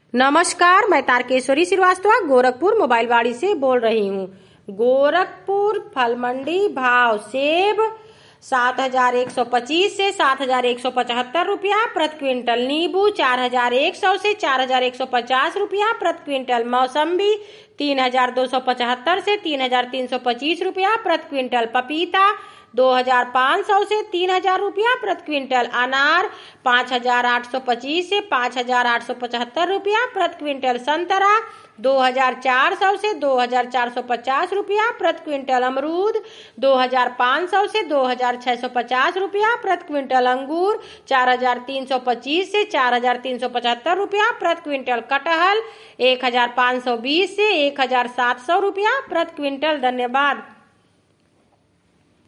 नमस्कार, मैं तारकेश्वरी श्रीवास्तव गोरखपुर मोबाइल वाड़ी से बोल रही हूँ। गोरखपुर फल मंडी भाव सेब 7,125 से 7,175 रुपया प्रति क्विंटल, नींबू 4,100 से 4,150 रुपया प्रति क्विंटल, मौसम्बी 3,275 से 3,325 रुपया प्रति क्विंटल, पपीता 2,500 से 3,000 रुपया प्रति क्विंटल, अनार 5,825 से 5,875 रुपया प्रति क्विंटल, संतरा 2,400 से 2,450 रुपया प्रति क्विंटल, अमरूद 2,500 से 2,650 रुपया प्रति क्विंटल, अंगूर 4,325 से 4,375 रुपया प्रति क्विंटल, कटहल 1,520 से 1,700 रुपया प्रति क्विंटल। धन्यवाद।